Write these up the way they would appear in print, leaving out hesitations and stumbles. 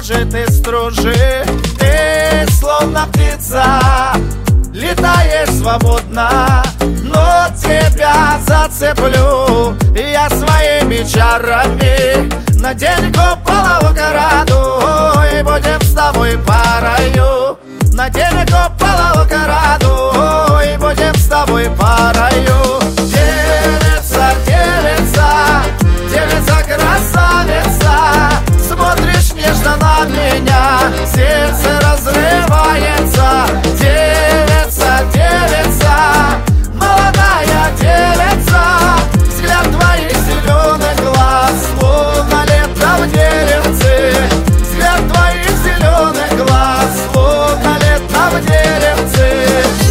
может из стружи. Ты словно птица, летаешь свободно, но тебя зацеплю я своими чарами. Надень купола гораду и будем с тобой парою. Надень купола гораду и будем с тобой парою. Девица, девица, девица красавица, смотришь нежно на меня, сердце разрывается. Девица, девица, молодая девица, взгляд твоих зеленых глаз, словно лето в деревце. Взгляд твоих зеленых глаз, словно лето в деревце.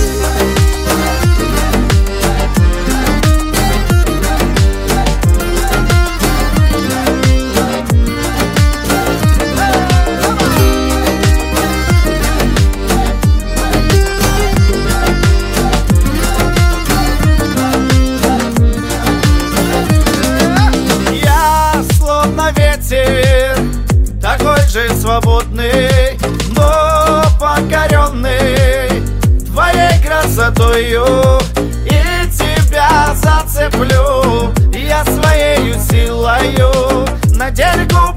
Такой же свободный, но покоренный твоей красотою, и тебя зацеплю я своею силою. Надень